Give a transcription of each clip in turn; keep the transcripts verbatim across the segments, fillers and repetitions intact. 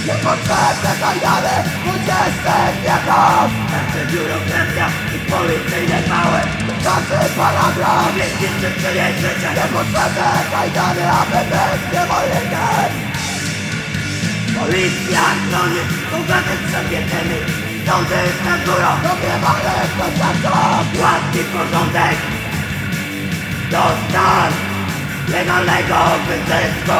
Niepotrzebne kajdany dwudziestych wieków. Także biurokracja i policyjne małe. Każdy paragraf Niezniszczy czyjeś życie. Niepotrzebne kajdany, aby być niewolnikiem. Policja chroni bogatych przed biednymi. Sądy skazują Dogrywanych przestępców. ład i porządek. To stan legalnego wyzysku.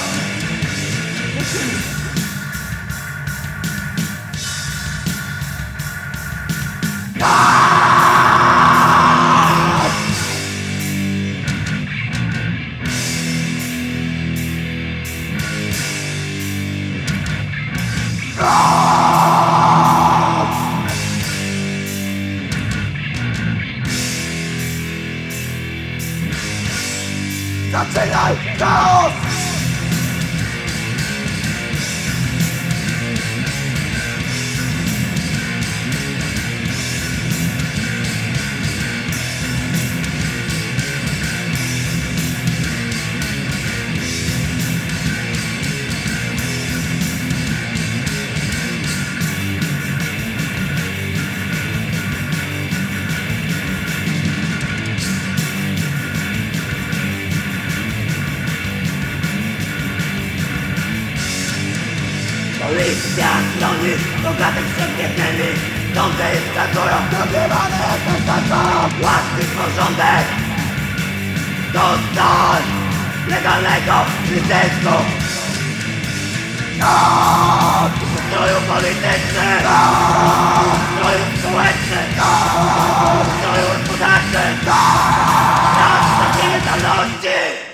Zaczynaj chaos! Policja chroni bogatych przed biednymi. Sądy skazują Dogrywanych przestępców. ład i porządek. To stan legalnego wyzysku. Ustroju politycznym, ustroju społecznym, ustroju gospodarczym, na stracie mentalności.